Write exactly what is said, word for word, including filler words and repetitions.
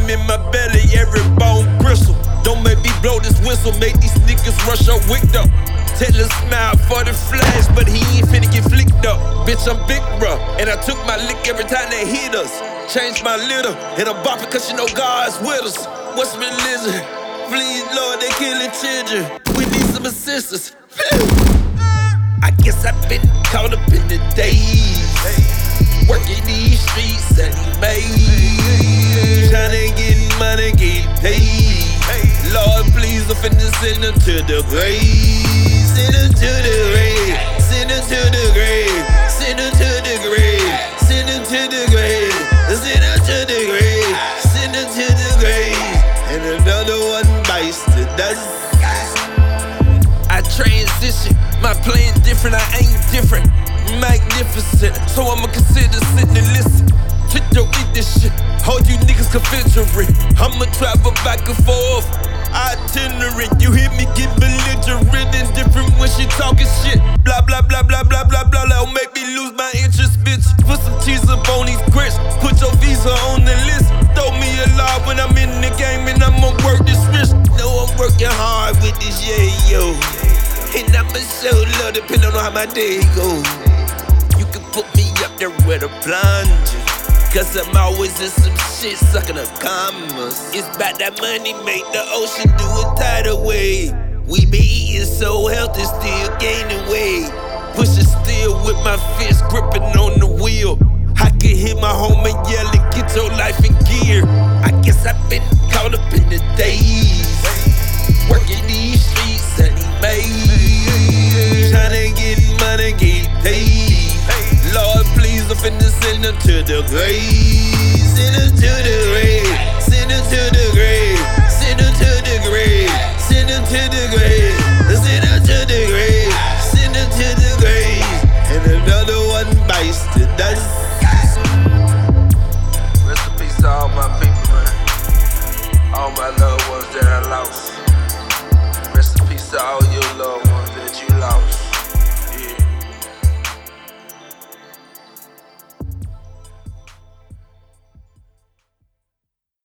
venom in my belly, every bone bristle. Don't make me blow this whistle, make these niggas rush up wicked up. Taylor smile for the flash, but he ain't finna get flicked up. Bitch, I'm big, bruh, and I took my lick every time they hit us. Changed my litter, and I'm bopping cause you know God's with us. What's religion? Please, Lord, they killing children. We need some assistance. I guess I've been caught up in the days, working these streets and made, tryna get money, get paid. Lord, please, I'm finna send them to the grave. Send them to the grave. Send them to the grave. Send them to the grave. Send them to the grave. Send them to the grave. Send them to the grave. And another one bites the dust. I transition. My plan different, I ain't different. Magnificent, so I'ma consider sitting and listen. Trick your eat this shit, hold you niggas confederate. I'ma travel back and forth, itinerant. You hear me get belligerent and different when she talking shit. Blah, blah, blah, blah, blah, blah, blah. That'll make me lose my interest, bitch. Put some cheese up on these grits, put your visa on the list. Throw me a lie when I'm in the game and I'ma work this wrist. Know I'm working hard with this, yeah, yo. And I'ma show love depending on how my day go. You can put me up there with a plunger, cause I'm always in some shit sucking up commas. It's about that money, make the ocean do a tidal wave. We be eating so healthy, still gaining weight. Pushing still with my fist gripping on the wheel. I can hear my homie yelling, get your life in gear. I guess I've been caught up in the days, working these streets and he made, tryna get money, get paid. Lord, please, I'm finna send them to the grave.